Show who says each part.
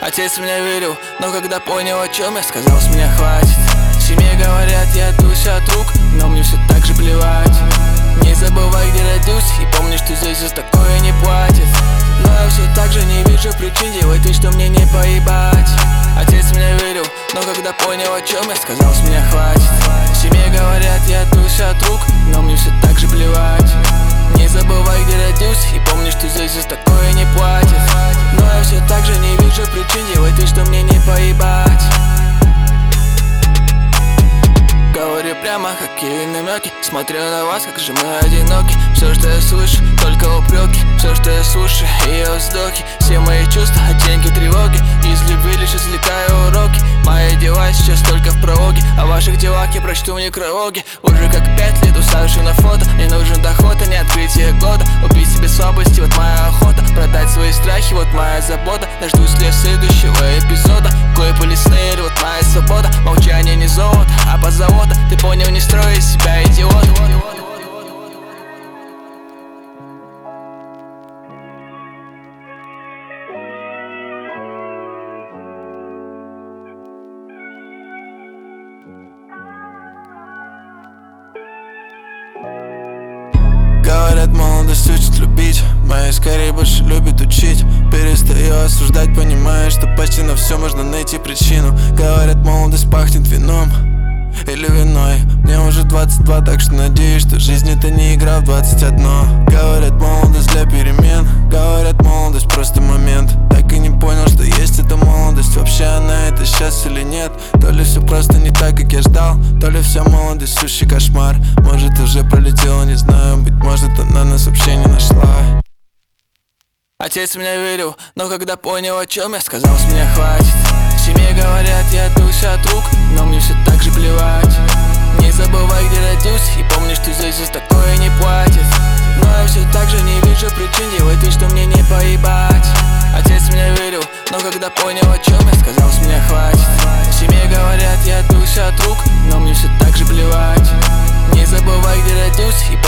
Speaker 1: Отец меня верил, но когда понял, о чем я, сказал, с меня хватит. В семье говорят, я дусь от рук, но мне все так же плевать. Не забывай, где родился, и помни, что здесь за такое не платят. Но я все так же не вижу причин делать вид, что мне не поебать. Отец меня верил, но когда понял, о чем я, сказал, с меня хватит. В семье говорят, я дусь от рук, но мне все так же плевать. Не забывай, где родился, и помни, что здесь за такое не платят. Но я все так же не вижу причин делать вид, что мне не поебать. Говорю прямо, какие намеки. Смотрю на вас, как же мы одиноки. Все, что я слышу, только упреки. Все, что я слушаю, ее вздохи. Все мои чувства, оттенки тревоги. Из любви лишь извлекаю уроки. Мои дела сейчас только в прологе. О ваших делах я прочту в некрологе. Уже как 5 лет усажу на фото. Мне нужен доход, а не открытие года. Убить себе слабости, вот моя охота. Продать свои страхи, вот моя забота. Дождусь ли следующего эпизода. Клипы лесные, вот моя свобода. Молчание не золото, а позолота. Ты понял, не строй из себя идиот.
Speaker 2: Говорят, молодость учит любить, моя скорее больше любит учить. Перестаю осуждать, понимая, что почти на все можно найти причину. Говорят, молодость пахнет вином или виной. Мне уже 22, так что надеюсь, что жизнь это не игра в 21. Говорят, молодость для перемен. Говорят, молодость просто момент. Так и не понял, что есть эта молодость. Вообще она это сейчас или нет? То ли все просто не так, как я ждал, то ли вся молодость сущий кошмар. Может уже пролетела, не знаю. Быть может она нас вообще не нашла.
Speaker 1: Отец меня верил, но когда понял, о чем я, сказал, с меня хватит. В семье говорят, я дусь от рук, но мне все так же плевать. Не забывай, где родился, и помни, что здесь за такое не платят. Но я все так же не вижу причин делать вид, что мне не поебать. Отец меня верил, но когда понял, о чем я, сказал, с меня хватит. В семье говорят, я дусь от рук, но мне все так же плевать. Не забывай, где родился, и